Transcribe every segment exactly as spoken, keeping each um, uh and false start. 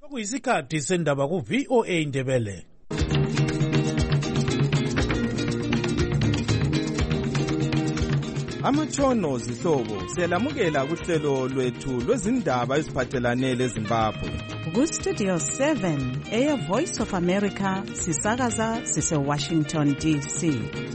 Kuyisikhathi sendaba ku V O A Ndebele. Amatshono zihlobo siyalamukela kuhlelo lwethu lwezindaba eziphathelane leZimbabwe. Ku Studio seven eya Voice of America sisakaza sise Washington D C.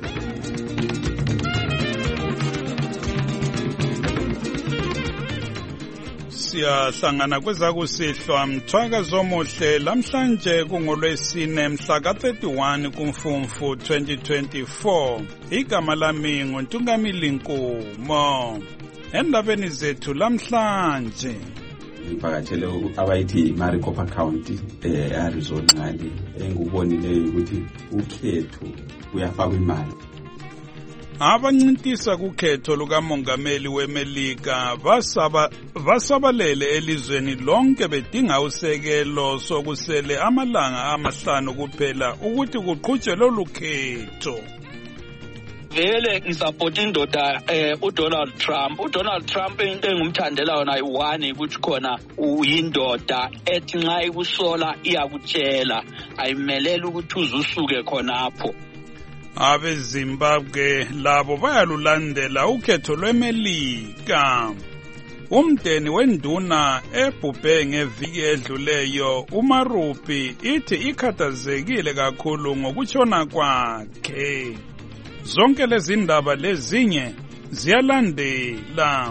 Siyahlangana kwezakusihlwa mthwakazo omuhle lamhlanje kungolwesine mhla ka thirty-one kuMfumfu twenty twenty-four. Igama lami nguNtungamili Nkumo. Endabeni zethu lamhlanje ngivakatshele abayithi Maricopa County eArizona ngale engubonileyo ukuthi ukhetho kuyafakwa imali. Abancintisa kukhetho lukamongameli weMelika basaba basabalele elizweni lonke bedinga usekelo sokusele amalanga amahlanu kuphela ukuthi kuqhutshwe lolu khetho. Vele ngisupport indoda eh uDonald Trump. uDonald Trump into engumthandela yona i-one ukuthi khona uyindoda ethi nxa ikusola iyakutshela ayimelele ukuthi uzusuke khonapho. AbeZimbabwe labo bayalulandela ukhetho lweMelika. Umdeni wenduna ebhubhe ngeviki edluleyo uMarupi ithi ikhathazekile kakhulu ngokutshona kwakhe. Zonke lezi ndaba lezinye ziyalandela.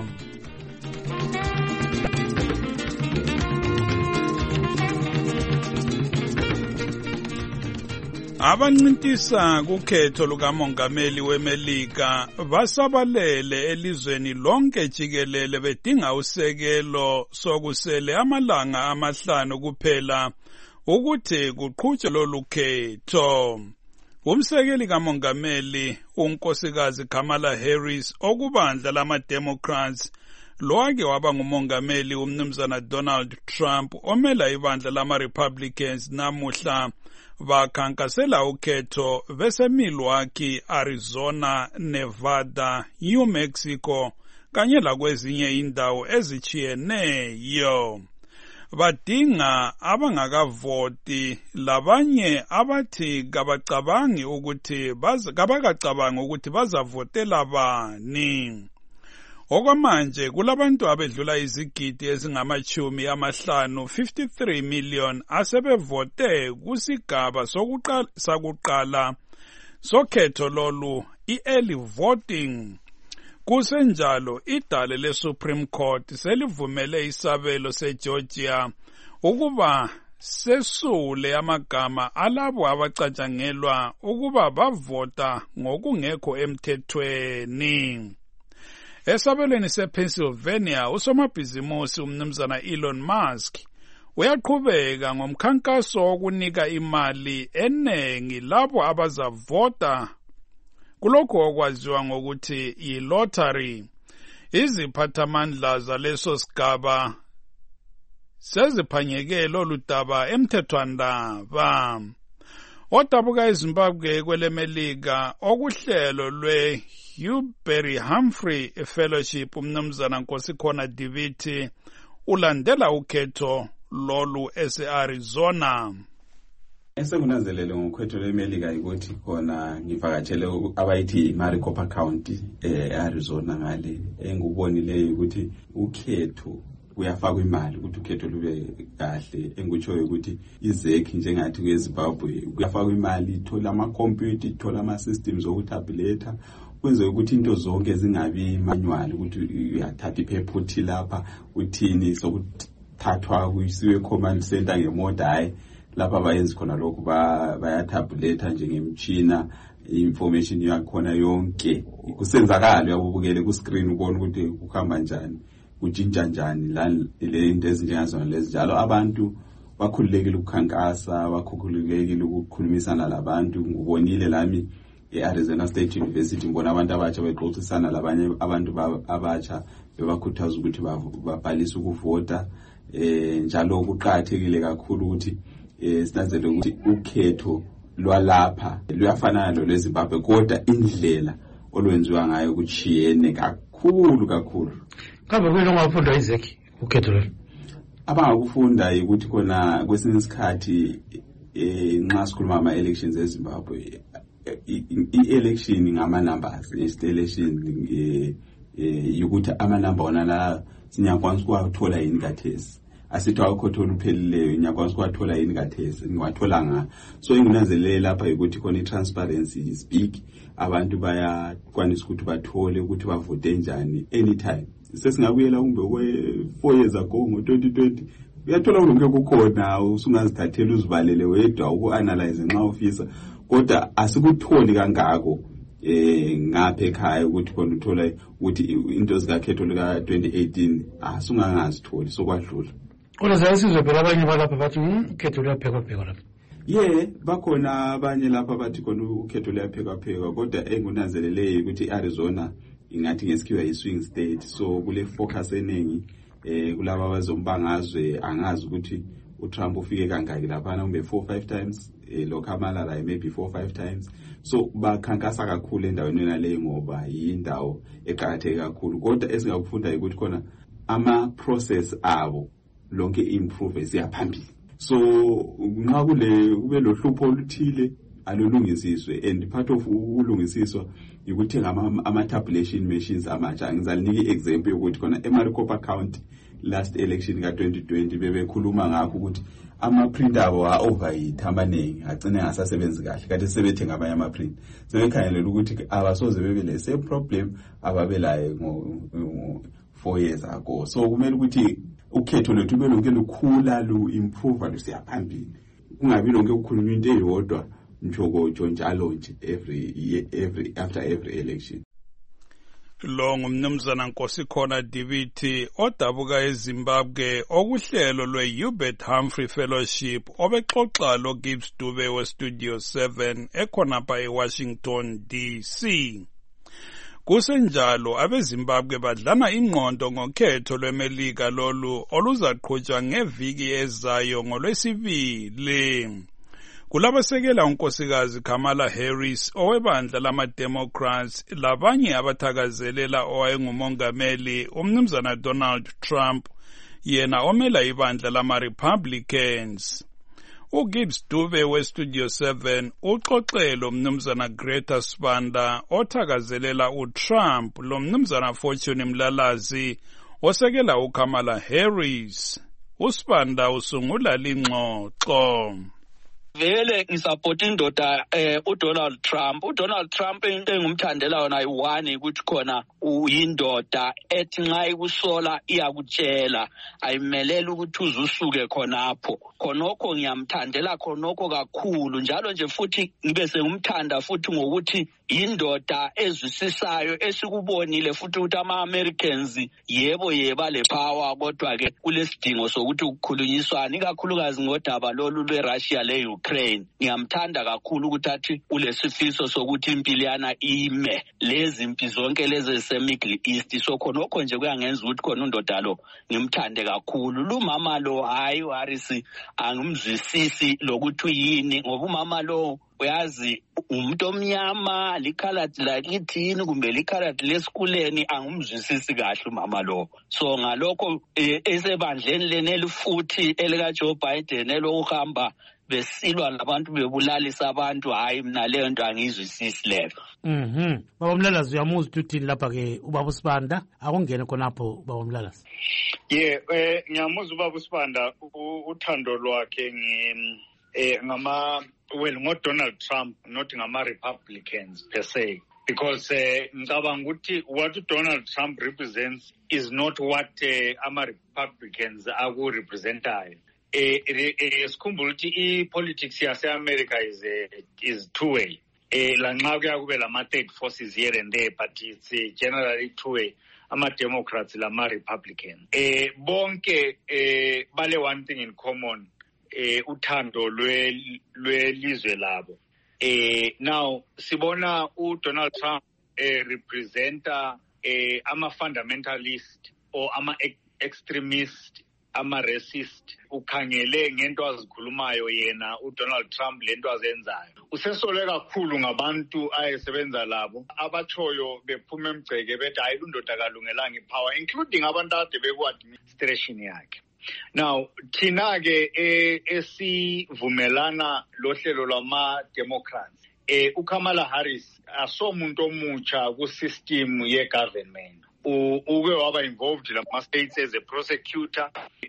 Abancintisa kukhetho lukamongameli weMelika basabalele elizweni lonke jikelele bedinga usekelo sokusele amalanga amahlanu kuphela ukuthi kuqhutshwe lolu khetho. Umsekeli kamongameli unkosikazi Kamala Harris okubandla lama-Democrats loake waba ngumongameli umnumzana Donald Trump omela ibandla lama-Republicans namuhla bakhankasela ukhetho bese Milwaukee, Arizona, Nevada, New Mexico kanye lakwezinye indawo ezichiyeneyo. Badinga abangakavoti labanye abathi kabacabangi ukuthi kabakacabangi ukuthi bazavotela bani. Okwamanje kulabantu abedlula izigidi ezingamachumi amahlanu fifty-three million asebevote kusigaba sokuqala sakuqala sokhetho lolu i-early voting. Kusenjalo idale le-Supreme Court selivumele isabelo seGeorgia ukuba sesule amagama alabo abacatshangelwa ukuba bavota ngokungekho emthethweni. Esabelweni sePennsylvania usomabhizimusi umnumzana Elon Musk uyaqhubeka ngomkhankaso wokunika imali enengi labo abazavota kulokho okwaziwa ngokuthi yi-lottery. Iziphathamandla zaleso sigaba seziphanyeke lolu daba emthethwandaba. Odabuka eZimbabwe kweleMelika okuhlelo lwe Hubert Humphrey Fellowship umnumzana Nkosikhona Diviti ulandela ukhetho lolu ese-Arizona. Esengunanzelele ngokhetho lweMelika ukuthi khona ngivakatshele abayithi Maricopa County eArizona ngale engubonileyo ukuthi ukhetho kuyafakwa imali ukuthi ukhetho lube kahle engutshoyo ukuthi izekhi njengathi kweZimbabwe kuyafakwa imali ithola ama-computer ithola ama-systems okutabulator kwenze ukuthi into zonke zingabi manual ukuthi uyathatha iphephuthi lapha uthini sokuthathwa kuyisiwe command center ngemoda hayi lapha bayenza khona lokhu bayatabulate njengemtshina information yakhona yonke kusenzakala uyabukele ku screen ubone ukuthi kuhamba njani kujinja njani la le into ezinjengazona lezi njalo abantu bakhululekile ukukhankasa bakhululekile ukukhulumisana labantu ngubonile lami eArizona State University ngibona abantu abatsha bexoxisana labanye abantu abatsha bebakhuthaza ukuthi babhalise ukuvota eh njalo kuqhathekile kakhulu ukuthi sinanzele ukuthi ukhetho lwalapha luyafanana lolweZimbabwe kodwa indlela olwenziwa ngayo kuchiyene kakhulu kakhulu. Kambe kwelo ngafunda izeki ukhetho lo. abangakufunda ukuthi khona kwesinye isikhathi eh nxa sikhuluma ama elections eZimbabwe i-election ngama numbers i-election eh ukuthi ama number ona la sinyakwanisa ukuthola yini kathesi asithi awukhothola uphelileyo nyakwanisa ukuthola yini kathesi ngiwathola nga so ingunazelele lapha ukuthi khona i-transparency is big abantu bayakwanisa ukuthi bathole ukuthi bavote njani anytime sesingabuyela kumbe kwe four years ago ngo twenty twenty uyathola ulonke kukhona usungazithathela uzibalele wedwa uku-analyze nxa ufisa kodwa asikutholi kangako eh ngapha ekhaya ukuthi khona uthola ukuthi into zikakhetho lika twenty eighteen asungangazitholi sokwadlula Ulazana sizwe phela abanye balapha bathi ukhetho liyaphekwa phekwa lapha. Yeah, bakhona abanye lapha bathi khona ukhetho liyaphekwa phekwa kodwa engunanzeleleyo ukuthi iArizona ingathi ngesikhiwa yi-swing state so kule focus eningi eh kulabo abazombangazwe angazi ukuthi uTrump ufike kangaki lapha kumbe four five times eh lo Kamala maybe four five times so bakhankasa kakhulu endaweni yona leyo ngoba yindawo eqhakatheke kakhulu kodwa esingakufunda ukuthi khona ama process abo lonke improve siyaphambili so nxa kule kube lohlupho oluthile alulungisiswe and part of ukulungisiswa ukuthenga ama, ama tabulation machines amatsha ngizalinika example ukuthi khona eMaricopa County last election ka twenty twenty bebekhuluma ngakho ukuthi ama printer abo a overheat amaningi agcine ngasasebenzi kahle kade sebethenga abanye ama print sebekhangelela ukuthi abasoze bebe le same problem ababelayo ngo four years ago so kumele ukuthi ukhetho lethu belonke lukhula lu improve lusiyaphambili kungabi lonke ukukhuluma into eyodwa njokojo njalo nje every every after every election. Lo ngumnumzana Nkosikhona Dibiti odabuka eZimbabwe okuhlelo lwe-Hubert Humphrey Fellowship obexoxa lo Gibbs Dube we Studio seven ekhonapha eWashington D C. Kusenjalo abeZimbabwe badlana ingqondo ngokhetho lweMelika lolu oluzaqhutshwa ngeviki ezayo ngolwesibili. Kulabasekela unkosikazi Kamala Harris owebandla lama-Democrats labanye abathakazelela owayengumongameli umnumzana Donald Trump yena omela ibandla lama-Republicans. uGibbs Dube we-Studio seven uxoxelo umnumzana Greta Sibanda othakazelela uTrump lo mnumzana Fortune Mlalazi osekela uKamala Harris. uSibanda usungula lingxoxo. Vele ngisapota indoda eh uDonald Trump uDonald Trump into engumthandela yona ayi-one ukuthi khona uyindoda ethi nxa ikusola iyakutshela ayimelela ukuthi uzusuke khonapho khonokho ngiyamthandela khonokho kakhulu njalo nje futhi ngibe sengumthanda futhi ngokuthi indoda ezwisisayo esikubonile futhi ukuthi ama-Americans yebo yeba le power kodwa ke kulesidingo sokuthi ukukhulunyiswana ikakhulukazi ngodaba lolu lweRussia le Ukraine ngiyamthanda kakhulu ukuthi athi ulesifiso sokuthi impilo yana ime lezi impi zonke lezi eseMiddle East so khonokho nje kuyangenza ukuthi khona undoda lo ngimthande kakhulu lumama lo hayi Harris angimzwisisi lokuthi uyini ngoba umama lo uyazi umuntu omnyama likhaladi lakithini kumbe likhaladi lesikuleni angumzwisisi kahle umama lo so ngalokho esebandleni leneli futhi elika Joe Biden elokuhamba besilwa labantu bebulalisa abantu hayi mina leyo nto angizwisisi leyo. Mhm. Baba Mlalazi uyamuza ukuthi lapha ke ubaba uSibanda akungene khonapho baba Mlalazi. Yeah, eh ngiyamuza ubaba uSibanda uthando lwakhe ngi eh ngama well ngo Donald Trump not ngama Republicans per se because eh ngicabanga ukuthi what Donald Trump represents is not what uh, ama Republicans aku representayo. Eh esikhumbula ukuthi ipolitics yase-America is uh, is two way. Eh la nxa kuya kube lama third forces here and there but it's uh, generally two way ama Democrats lama Republicans. Eh bonke eh bale one thing in common eh uthando lwe lwelizwe labo. Eh now sibona uDonald Trump eh representa eh ama fundamentalist or ama extremist ama racist ukhangele ngento azikhulumayo yena uDonald Trump lento azenzayo usesole kakhulu ngabantu ayesebenza labo abachoyo bephuma emgceke bethi hayi undoda kalungelanga ipower including abantu ade beku administration yakhe Now thina ke esivumelana lohlelo lwama Democrats eh uKamala Harris asomuntu omutsha ku system ye government. Uke waba involved lama states as a prosecutor,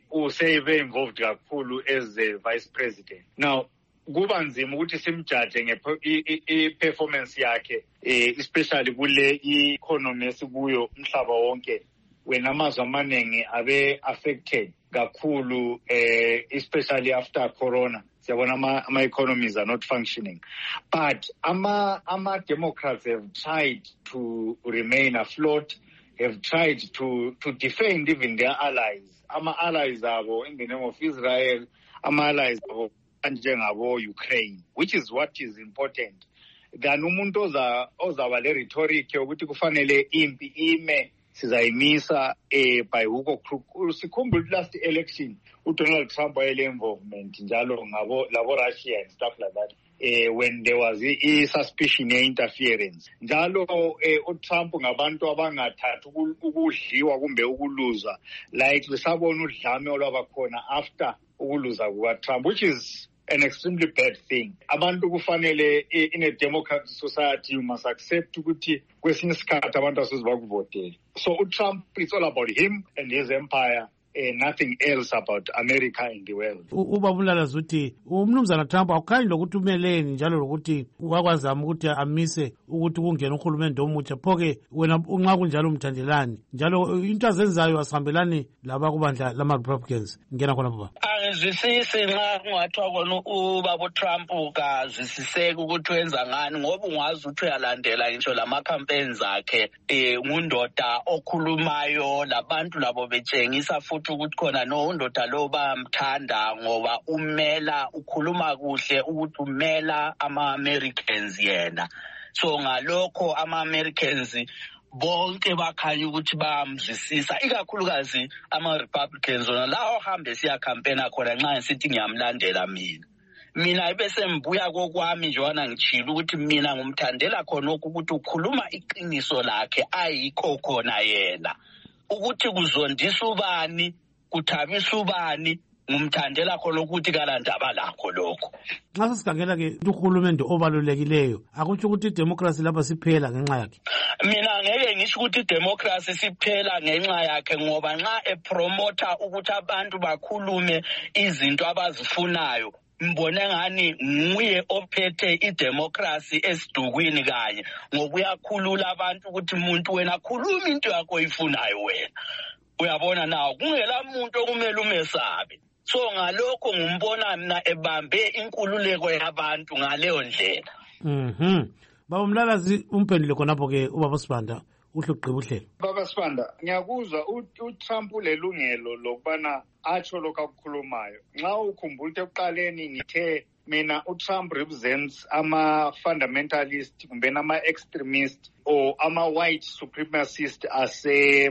useve involved kakhulu as a vice president. Now kuba nzima ukuthi simjudge nge-performance yakhe especially kule economy esikuyo umhlaba wonke when amazwe amaningi abe affected kakhulu especially after corona. Siyabona ama, ama economies are not functioning, but ama ama Democrats have tried to remain afloat, have tried to to defend even their allies. Ama allies abo in the name of Israel, ama allies abo njengabo Ukraine, which is what is important. Than umuntu oza ozaba le rhetoric yokuthi kufanele impi ime sizayimisa eh by hook or crook. Sikhumbula last election uDonald Trump wayele involvement njalo ngabo labo Russia and stuff like that. Eh when there was a suspicion ye interference njalo eh uTrump ngabantu abangathatha ukudliwa kumbe ukuluza like lesabona udlame olwabakhona after ukuluza kuka Trump, which is an extremely bad thing. Abantu kufanele in a democratic society you must accept ukuthi kwesinye isikhathi abantu asizibakuvotela. So uTrump, it's all about him and his empire. Uh, nothing else about America in the world. Ubabulala zuthi umnumzana Trump awukhanyi lokuthi umeleni njalo lokuthi wakwazama ukuthi amise ukuthi kungena uhulumende omutsha phoke wena unxa kunjalo umthandelani njalo into azenzayo asihambelani laba kubandla lama Republicans ngena khona baba. Angizwisisi nxa kungathiwa kona ubaba Trump kazwisiseki ukuthi wenza ngani ngoba ungazi ukuthi uyalandela ngisho lama campaigns akhe eh ngundoda okhulumayo labantu labo betshengisa futhi ukuthi khona no undoda lo bamthanda ngoba umela ukhuluma kuhle ukuthi umela ama Americans yena. So ngalokho ama Americans bonke bakhanya ukuthi bayamzwisisa ikakhulukazi ama Republicans ona la ohambe siya campaign khona nxa ngisithi ngiyamlandela mina. Mina bese mbuya kokwami njona ngichila ukuthi mina ngumthandela khona ukuthi ukhuluma iqiniso lakhe ayikho khona yena. Ukuthi kuzondisa ubani kuthabisa ubani ngumthandela khona ukuthi kalandaba lakho lokho. Nxa sikhangela ke uhulumende obalulekileyo akuthi ukuthi democracy lapha siphela ngenxa yakhe. Mina ngeke ngisho ukuthi democracy siphela ngenxa yakhe ngoba nxa epromoter ukuthi abantu bakhulume izinto abazifunayo mbone ngani nguye ophethe idemocracy esidukwini kanye ngoba uyakhulula abantu ukuthi umuntu wena khuluma into yakho oyifunayo wena. Uyabona nawo kungela umuntu okumele umesabe. So ngalokho ngumbona mina ebambe inkululeko yabantu ngaleyo ndlela. Mhm. Baba Mlalazi umphendule khonapho ke ubaba Sibanda uhle ugqiba uhlelo. Baba Sibanda ngiyakuzwa uTrump ulelungelo lokubana atsho lokukhulumayo. Nxa ukhumbula ekuqaleni ngithe mina uTrump represents ama fundamentalist kumbe ama extremist or ama white supremacist ase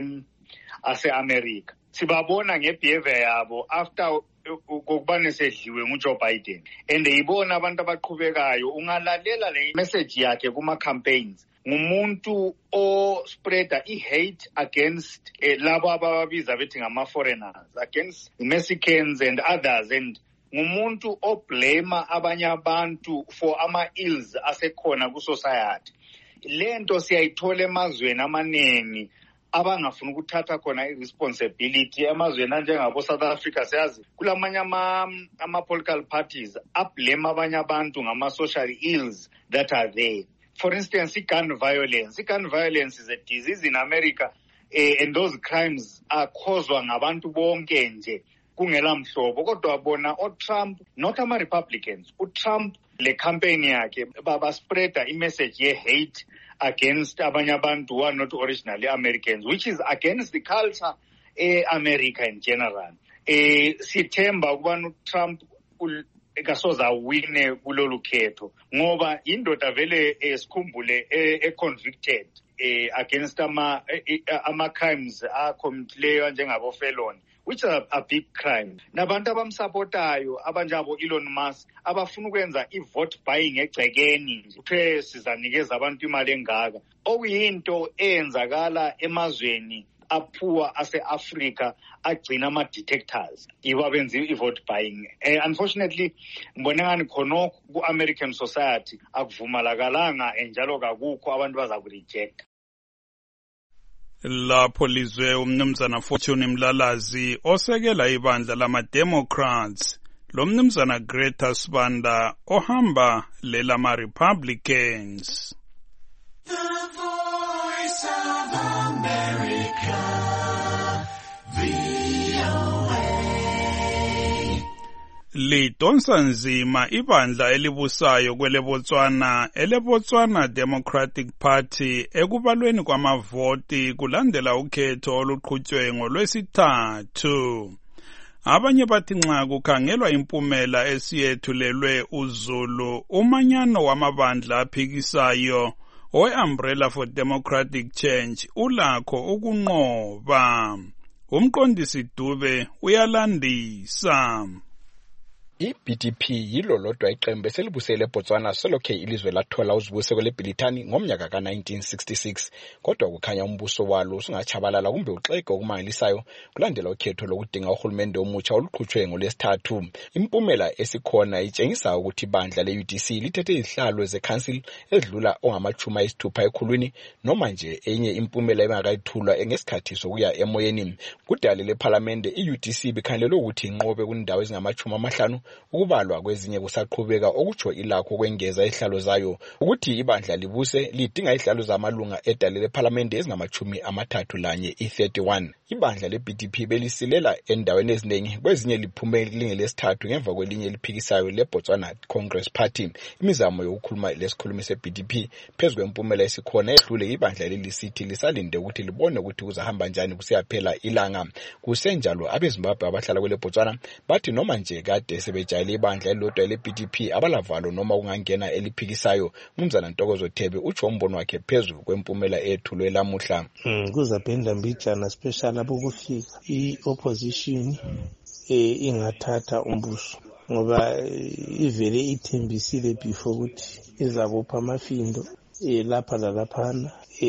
ase America. Sibabona ngebehavior yabo after kokubane sedliwe nguJoe Biden and eyibona abantu abaqhubekayo ungalalela le message yakhe kuma campaigns ngumuntu o spreader I hate against eh, labo ababiza bethi ngama foreigners, against Mexicans and others, and ngumuntu o blame abanye abantu for ama ills asekhona ku society. Lento siyayithola emazweni amaningi abangafuna ukuthatha khona iresponsibility emazweni anjengabo South Africa. Siyazi kulamanye ama ama political parties ablame abanye abantu ngama social ills that are there. For instance, gun violence. Gun violence is a disease in America, eh, and those crimes are caused ngabantu bonke nje kungela mhlobo. Kodwa bona uTrump, not ama Republicans, uTrump le campaign yakhe baba spread a message ye hate against abanye abantu who are not originally Americans, which is against the culture eh America in general. Eh sithemba ukubana uTrump ekasoza wine kulolu khetho ngoba indoda vele esikhumbule e convicted eh against ama ama crimes a commitleyo njengabo felon, which are a big crime. Nabantu abamsupportayo abanjabo Elon Musk abafuna ukwenza i-vote buying egcekeni uthe sizanikeza abantu imali engaka okuyinto eyenzakala emazweni aphuwa ase-Africa agcina ama-detectors yibo abenza i-vote buying. Eh, unfortunately ngibone ngani khonokho ku-American society akuvumalakalanga njalo kakukho abantu baza kurejecta. Lapho lizwe umnumzana Fortune Mlalazi osekela ibandla lama-Democrats lo mnumzana Greta Sibanda ohamba lelama-Republicans. The Voice of America, V O A. Lidonsa nzima ibandla elibusayo kwele Botswana ele Botswana Democratic Party ekubalweni kwamavoti kulandela ukhetho oluqhutshwe ngolwesithathu. Abanye bathi nxa kukhangelwa impumela esiyethulelwe uZulu umanyano wamabandla aphikisayo owe-Umbrella for Democratic Change ulakho ukunqoba. Umqondisi Dube uyalandisa. I-B D P yilo lodwa iqembu eselibusele eBotswana selokhe ilizwe lathola uzibuse kweleBrithani ngomnyaka ka nineteen sixty-six, kodwa kukhanya umbuso walo usungachabalala kumbe uxege okumangalisayo kulandela ukhetho lokudinga uhulumende omutsha oluqhutshwe ngolwesithathu. Impumela esikhona itshengisa ukuthi ibandla le-U D C lithethe izihlalo ze-council edlula ongamachumi ayisithupha ekhulwini, noma nje enye impumela ebangakayithulwa ngesikhathi sokuya emoyeni. Kudala lePhalamende i-U D C bikhangelelwe ukuthi inqobe kundawo ezingamachumi amahlanu, ukubalwa kwezinye kusaqhubeka okutsho ilakho kwengeza ihlalo zayo. Ukuthi ibandla libuse lidinga ihlalo zamalunga edale lePhalamende ezingamachumi amathathu lanye i-thirty-one. Ibandla le-B D P belisilela endaweni eziningi, kwezinye liphume lingelesithathu ngemva kwelinye eliphikisayo le-Botswana Congress Party. Imizamo yokukhuluma lesikhulumi se-B D P phezu kwempumela esikhona ehlule ibandla lelisithi lisalinde ukuthi libone ukuthi kuzahamba njani kusiyaphela ilanga. Kusenjalo abeZimbabwe abahlala kwele Botswana bathi noma nje kade sebejayele ibandla elilodwa le-B D P abalavalo noma kungangena eliphikisayo. Mnumzana Ntokozo Thebe utsho umbono wakhe phezu kwempumela ethulwe lamuhla. Mm, kuzaphinda mbijana special abokufika i-opposition eh ingathatha umbuso ngoba ivele ithembisile before ukuthi izabopha amafindo eh lapha lalaphana.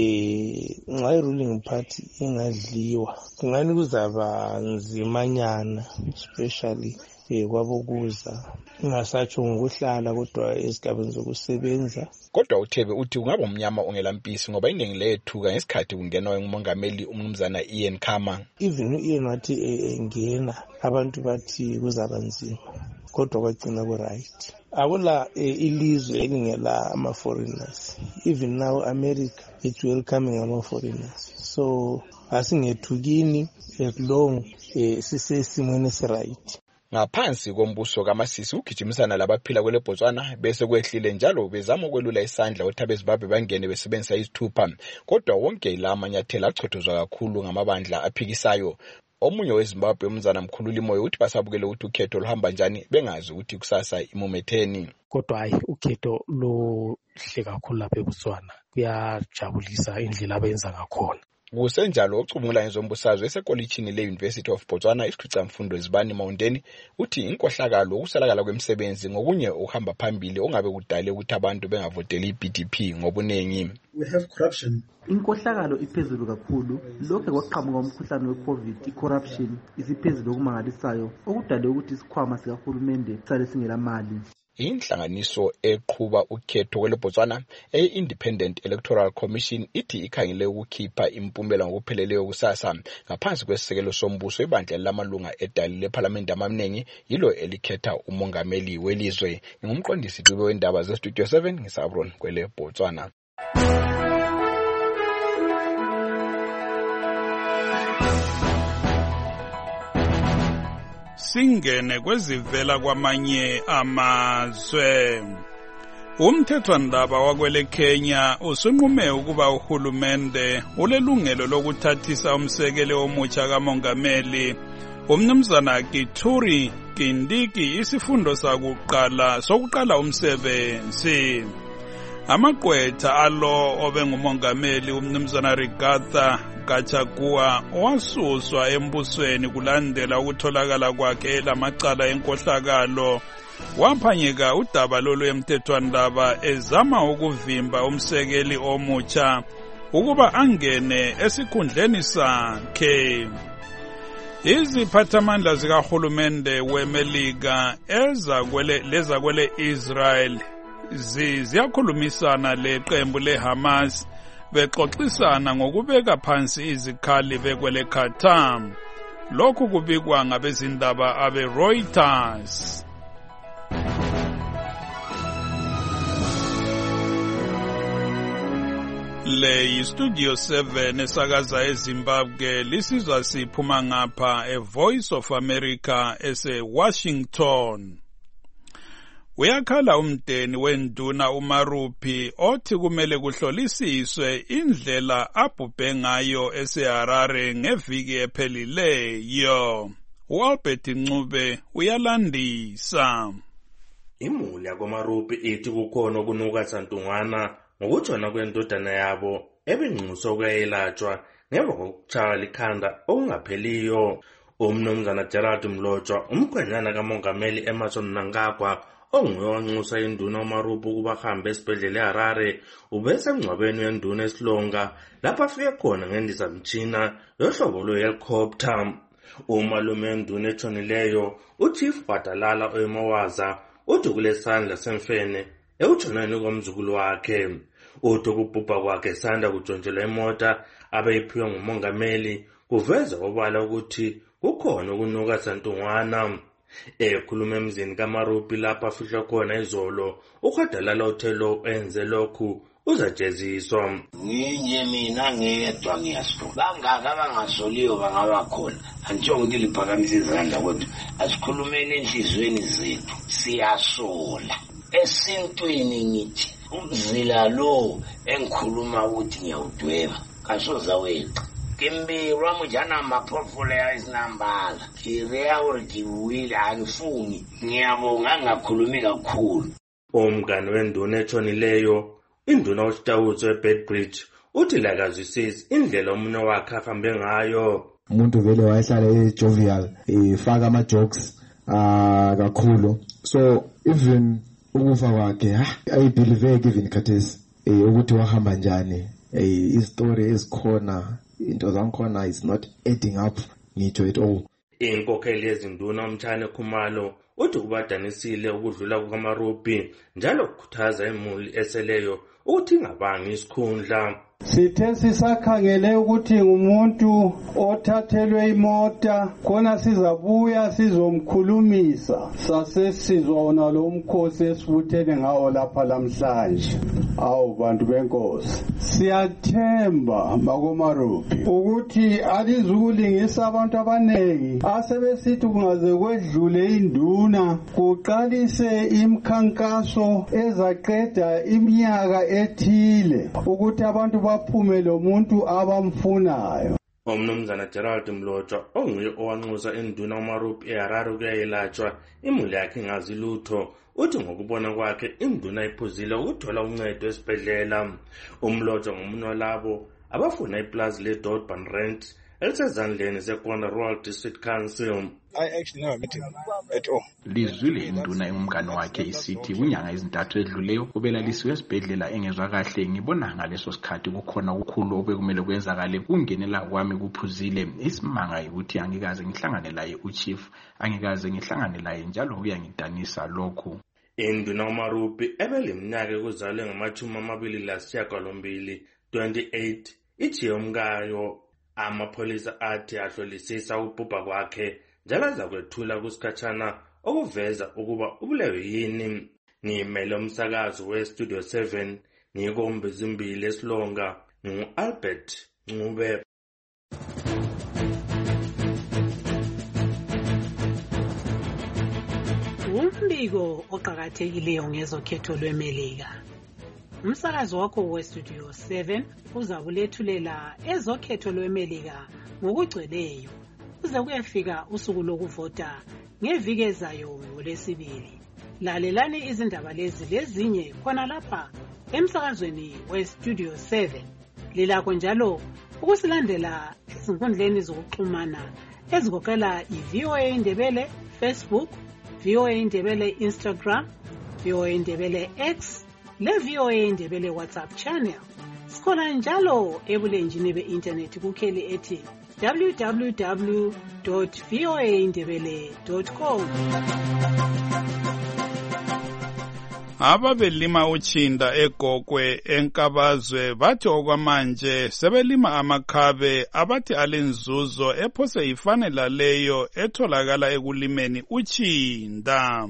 Eh nxa ruling party ingadliwa kungani kuzaba nzimanyana especially eh kwabokuza ingasatsho ngokuhlala kodwa esigabeni zokusebenza. Kodwa uThebe uthi kungaba umnyama ongelampisi ngoba iningi lethuka ngesikhathi kungenwa ngumongameli umnumzana Ian Khama. Even Ian wathi engena abantu bathi kuzaba nzima kodwa kwagcina ku right. Akula ilizwe elingela ama foreigners. Even now America it's welcoming ama foreigners. So asingethukini as long sisesimweni esi right. Ngaphansi kombuso kaMasisi ugijimisana labaphila kwele Botswana bese kwehlile njalo bezama ukwelula isandla ukuthi abeZimbabwe bangene besebenzisa izithupha, kodwa wonke la amanyathelo achothozwa kakhulu ngamabandla aphikisayo. Omunye weZimbabwe umzana mkhululi moyo uthi basabukele ukuthi ukhetho luhamba njani bengazi ukuthi kusasa imumetheni. Kodwa hayi ukhetho lo hle kakhulu lapha eBotswana kuyajabulisa indlela abenza ngakhona. Kusenjalo ucubungula ngezombusazwe esekolitshini le-University of Botswana isichicamfundo ezibani Mountain uthi inkohlakalo ukusalakala kwemisebenzi ngokunye uhamba phambili ongabe kudale ukuthi abantu bengavoteli i-B D P ngobunengi. We have corruption. Inkohlakalo iphezulu kakhulu, lokho kwaqhamuka umkhuhlane we-COVID, i-corruption isiphezulu okumangalisayo okudale ukuthi isikhwama sikahulumende sale singela mali. Inhlanganiso eqhuba ukhetho kwele Botswana e-Independent Electoral Commission ithi ikhangele ukukhipha impumela ngokupheleleyo kusasa ngaphansi kwesisekelo sombuso ibandla lamalunga edali lePhalamende amaningi yilo elikhetha umongameli welizwe. Ngumqondisi Dube wendaba ze-Studio seven ngisabron kwele Botswana. Singene kwezivela kwamanye amazwe. Umthethwandaba wakwele Kenya usunqume ukuba uhulumende ulelungelo lokuthathisa umsekelo omutsha kamongameli umnumzana Kithure Kindiki isifundo sakuqala sokuqala umsebenzi. Amaqwetha alo obengumongameli umnumzana Rigathi Gachagua wasuswa embusweni kulandela ukutholakala kwakhe lamacala enkohlakalo. Waphanyeka udaba lolu emthethwandaba ezama ukuvimba umsekeli omutsha ukuba angene esikhundleni sakhe. Iziphathamandla zikahulumende weMelika ezakwele lezakwele Israel ziyakhulumisana leqembu leHamas bexoxisana ngokubeka phansi izikhali bekwele Qatar. Lokhu kubikwa ngabezindaba abe Reuters. Le Studio seven esakaza eZimbabwe lisizwa siphuma ngapha e Voice of America ese Washington. Uyakhala umdeni wenduna uMarupi othi kumele kuhlolisiswe indlela abhubhe ngayo eseHarare ngeviki ephelileyo. uAlbert Ncube uyalandisa. Imuli yakoMarupi ithi kukhona okunuka santungwana ngokutshona kwendodana yabo ebinxuso ukuyelatshwa ngemva kokutshaya likhanda okungapheliyo. Umnumzana Gerald Mlotshwa, umkhwenyana kamongameli Emmerson Mnangagwa, onguye wanxusa induna uMarupi ukuba ahambe esibhedlela eHarare, ubesengcwabeni wenduna eSilonga lapho afike khona ngendizamtshina yohlobo lwe-helicopter. Umalume wenduna etshonileyo, uChief Badalala Oyemawaza, uthi kulesandla semfene ekutshoneni komzukulu wakhe. Uthi ukubhubha kwakhe sanda kutshontshelwa imota abeyiphiwe ngumongameli kuveza obala ukuthi kukhona ukunuka santungwana. Ekhuluma emzini kaMarupi lapha afihla khona izolo, uKhadalala uthe lo enze lokhu uzajeziswa. Nginye mina ngedwa ngiyasho bangaka abangasoliyo bangaba khona antsho ukuthi liphakamisa izandla kodwa asikhulumeni enhlizweni zethu siyasola esintweni. Ngithi umzila lo engikhuluma ukuthi ngiyawudweba kasoza weqa Kimberwa mujana maportfolio izinambala kirea uri wila angifuni ngiyabonga ngakhulumi kakhulu. Umngane wenduna etshonileyo induna uStawutso eBedbridge uthi lakazwisisi indlela umunwe wakhe ahambe ngayo. Umuntu vele wayehlala ejovial efaka ama jokes ah kakhulu, so even ukufa kwakhe I believe even khathesi ukuthi wahamba njani istory ezikhona into zankhona is not adding up ngitho at all. Inkokheli yezinduna uMtshane Khumalo uthi kubadanisile ukudlula kukaMarupi njalo ukukhuthaza imuli eseleyo ukuthi ingabanga isikhundla. Sithe sisakhangele ukuthi ngumuntu othathelwe imota khona sizabuya sizomkhulumisa sasesizwa wona lo mkhosi esibuthene ngawo lapha namhlanje. Awu bantu benkosi, siyathemba makoMarupi ukuthi alizukulingisa abantu abanengi asebesithi kungaze kwedlule induna kuqalise imkhankaso ezaqeda iminyaka ethile ukuthi abantu baphume lo muntu abamfunayo. Umnumzana Gerald Mlotshwa onguye owanxusa induna uMarupi eHarare ukuyelatshwa imuli yakhe ngazi lutho uthi ngokubona kwakhe induna iphuzile ukuthola uncedo esibhedlela. Umlotshwa ngomunye walabo abafuna iplaza leDorban Rent elisezandleni zeKona Rural District Council. I actually never met him at all. Lizwile induna engumngane wakhe isithi kunyanga ezintathu edluleyo ubelalisiwe esibhedlela engezwa kahle. Ngibona ngaleso sikhathi kukhona ukukhulu obekumele kwenzakale kungenela kwami kuphuzile. Isimanga ukuthi angikaze ngihlangane laye uChief, angikaze ngihlangane laye njalo uyangidanisa lokhu. Induna uMarupi ebeleminyaka ekuzalwe ngamathumi amabili lasishiyagalombili twenty-eight ithi umkayo amapholisa athi ahlolisisa ukubhubha kwakhe njalo azakwethula kusikhatshana okuveza ukuba ubulewe yini. Ngimele umsakazo weStudio seven ngikombe zimbili eSilonga nguAlbert Ncube. Umbiko oqhakathekileyo ngezokhetho lweMelika. Umsakazo wakho weStudio seven uzakulethulela ezokhetho lweMelika ngokugcweleyo kuze kuyafika usuku lokuvota ngeviki ezayo ngolesibili. Lalelani izindaba lezi lezinye khona lapha emsakazweni weStudio seven. Lilakho njalo ukusilandela ezinkundleni zokuxhumana ezigoqela iV O A Ndebele Facebook, V O A Ndebele Instagram, V O A Ndebele X, le V O A Ndebele WhatsApp channel. sikhona njalo ebulenjini be-internet kukheli ethi w w w dot v o a ndebele dot com. Ababelima utshinda egokwe enkabazwe bathi okwamanje sebelima amakhabe abathi alenzuzo ephose ifanela leyo etholakala ekulimeni utshinda.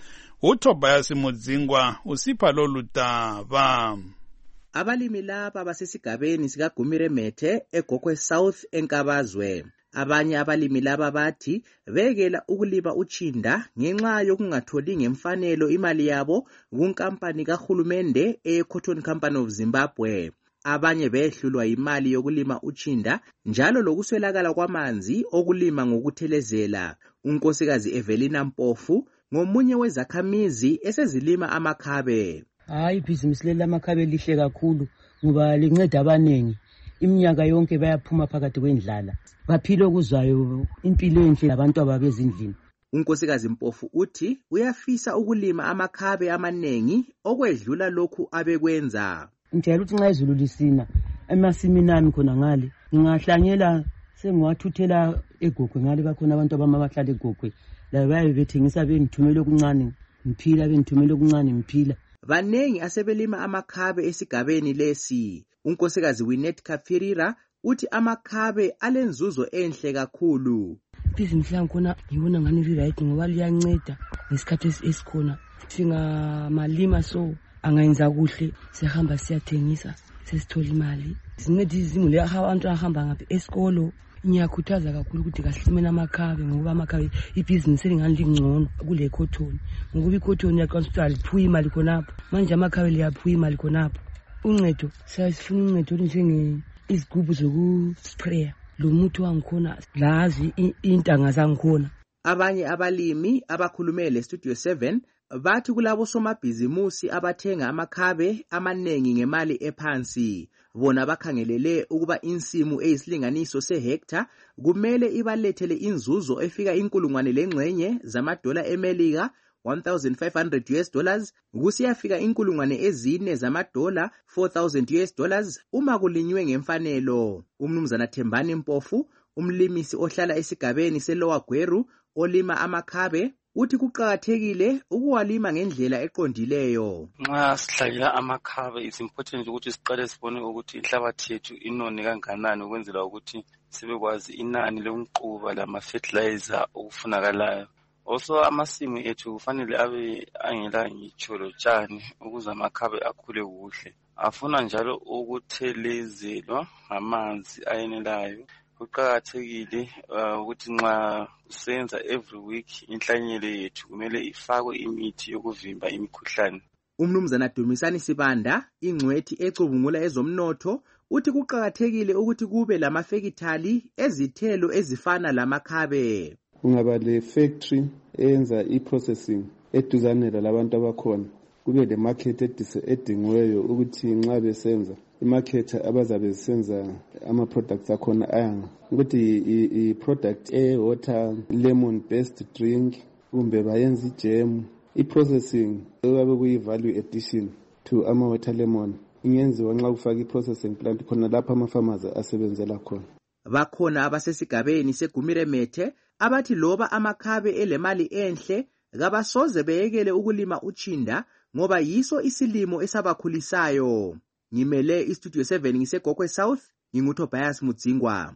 uTobias Mudzingwa usipha lolu daba. Abalimi laba basesigabeni sikaGumire Methe egokwe South enkabazwe. Abanye abalimi laba bathi bekela ukulima utshinda ngenxa yokungatholi ngemfanelo imali yabo kunkampani kahulumende eCotton Company of Zimbabwe. Abanye behlulwa imali yokulima utshinda njalo lokuswelakala kwamanzi okulima ngokuthelezela. Unkosikazi Evelina Mpofu ngomunye wezakhamizi esezilima amakhabe. Hayi ibhizinisi lamakhabe lihle kakhulu ngoba linceda abanengi. Iminyaka yonke bayaphuma phakathi kwendlala. Baphilo kuzayo impilo enhle labantu ababezindlini. Unkosikazi Mpofu uthi uyafisa ukulima amakhabe amanengi okwedlula lokhu abekwenza. Ngicela ukuthi nxa izulu lisina emasimini ami khona ngale ngingahlanyela sengiwathuthela egogwe ngale bakhona abantu abamabahlala egogwe la baye bethengisa bengithumela okuncane ngiphila bengithumela okuncane ngiphila. Banengi asebelima amakhabe esigabeni lesi. Unkosikazi Winet Kafirira uthi amakhabe alenzuzo enhle kakhulu. Ibhizinisi langikhona ngibona ngani li-right ngoba liyanceda ngesikhathi esikhona. Singamalima so angayenza kuhle sihamba siyathengisa sesithola imali. Sinceda izimuli abantu ahamba ngaphi esikolo. Ngiyakhuthaza kakhulu ukuthi kasimene amakhabe ngoba amakhabe ibhizinisi elingani lingcono kule cotton. Ngoba icotton yaqonsta liphuya imali khonapho. Manje amakhabe liyaphuya imali khonapho. Uncedo siyasifuna uncedo njenge izigubu zokusprayer lo muthi wangikhona lazi intanga zangikhona. Abanye abalimi abakhulumele Studio seven bathi kulabo somabhizimusi abathenga amakhabe amanengi ngemali ephansi. Bona bakhangelele ukuba insimu eyisilinganiso sehectare kumele ibalethele inzuzo efika inkulungwane lengxenye zamadola eMelika one thousand five hundred US dollars kusiyafika inkulungwane ezine zamadola four thousand US dollars uma kulinywe ngemfanelo. Umnumzana Thembani Mpofu umlimisi ohlala esigabeni seLower Gweru olima amakhabe uthi kuqakathekile ukuwalima ngendlela eqondileyo. Nxa sihlanyela amakhabe is important ukuthi siqale sibone ukuthi inhlabathi yethu inone kanganani ukwenzela ukuthi sibekwazi inani lomquba lama fertilizer okufunakalayo. Also amasimu ethu kufanele abe angela ngitsho lotshani ukuze amakhabe akhule kuhle. Afuna njalo ukuthelezelwa ngamanzi ayenelayo. Kuqakathekile ukuthi nxa usenza every week inhlanyelo yethu kumele ifakwe imithi yokuvimba imikhuhlane. Umnumzana Dumisani Sibanda ingcwethi ecubungula ezomnotho uthi kuqakathekile ukuthi kube lamafekithali ezithelo ezifana lamakhabe. Kungaba le factory eyenza i-processing eduzane labantu abakhona. Kube le market edingiweyo ukuthi nxa besenza i-market abazabe besenza ama-products akhona ayanga. Ukuthi i-product e-water lemon based drink kumbe bayenza i-jam. I-processing ekuyabe kuyi-value addition to ama-water lemon ingenziwa nxa kufaka i-processing plant khona lapha ama-farmers asebenzela khona. Bakhona abasesigabeni seGumire Methe abathi loba amakhabe elemali enhle kabasoze beyekele ukulima utshinda ngoba yiso isilimo esabakhulisayo. Ngimele iStudio seven ngisegokwe South nginguTobias Mudzingwa.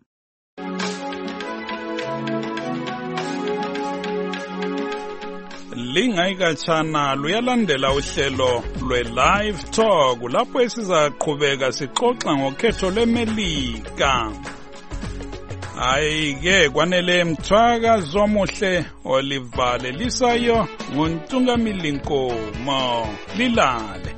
Lingayikatshana luyalandela uhlelo lwe-Live Talk lapho esizaqhubeka sixoxa ngokhetho lweMelika. Hayi-ke kwanele mthwaka zomuhle olivale lisayo nguntungamili Nkomo lilale.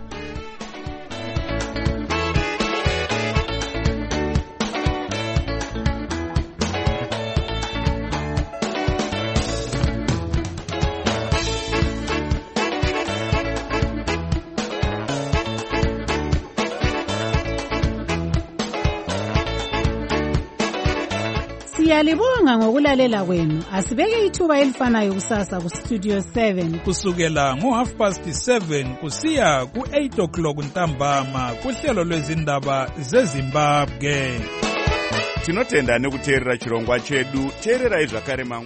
Siyalibonga ngokulalela kwenu. Asibeke ithuba elifanayo kusasa ku Studio seven kusukela ngo half past seven kusiya ku eight o'clock ntambama kuhlelo lwezindaba zeZimbabwe. Tinotenda nekuteerera chirongwa chedu. Teererai zvakare